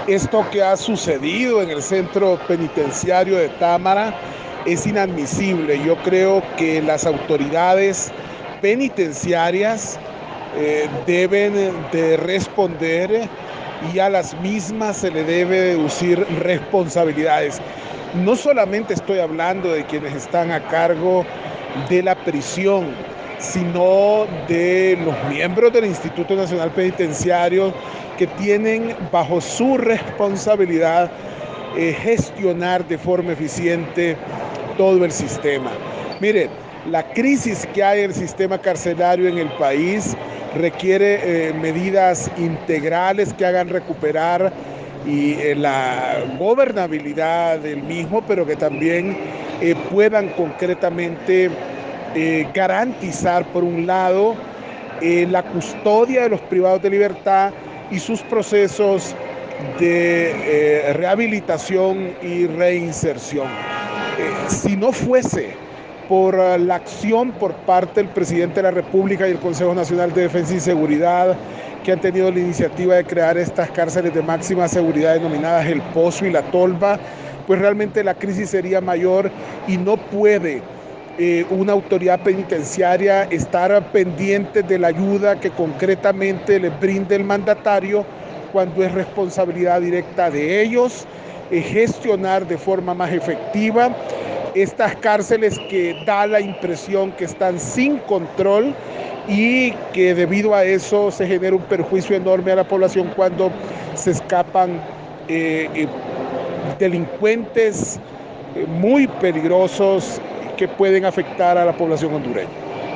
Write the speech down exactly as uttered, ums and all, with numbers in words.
Esto que ha sucedido en el centro penitenciario de Támara es inadmisible. Yo creo que las autoridades penitenciarias eh, deben de responder y a las mismas se le debe deducir responsabilidades. No solamente estoy hablando de quienes están a cargo de la prisión, sino de los miembros del Instituto Nacional Penitenciario que tienen bajo su responsabilidad eh, gestionar de forma eficiente todo el sistema. Mire, la crisis que hay en el sistema carcelario en el país requiere eh, medidas integrales que hagan recuperar y eh, la gobernabilidad del mismo, pero que también eh, puedan concretamente eh, garantizar, por un lado, eh, la custodia de los privados de libertad y sus procesos de eh, rehabilitación y reinserción. Eh, si no fuese por uh, la acción por parte del presidente de la República y el Consejo Nacional de Defensa y Seguridad, que han tenido la iniciativa de crear estas cárceles de máxima seguridad denominadas El Pozo y La Tolva, pues realmente la crisis sería mayor y no puede eh, una autoridad penitenciaria estar pendiente de la ayuda que concretamente les brinde el mandatario cuando es responsabilidad directa de ellos eh, gestionar de forma más efectiva estas cárceles que da la impresión que están sin control y que debido a eso se genera un perjuicio enorme a la población cuando se escapan eh, eh, delincuentes eh, muy peligrosos que pueden afectar a la población hondureña.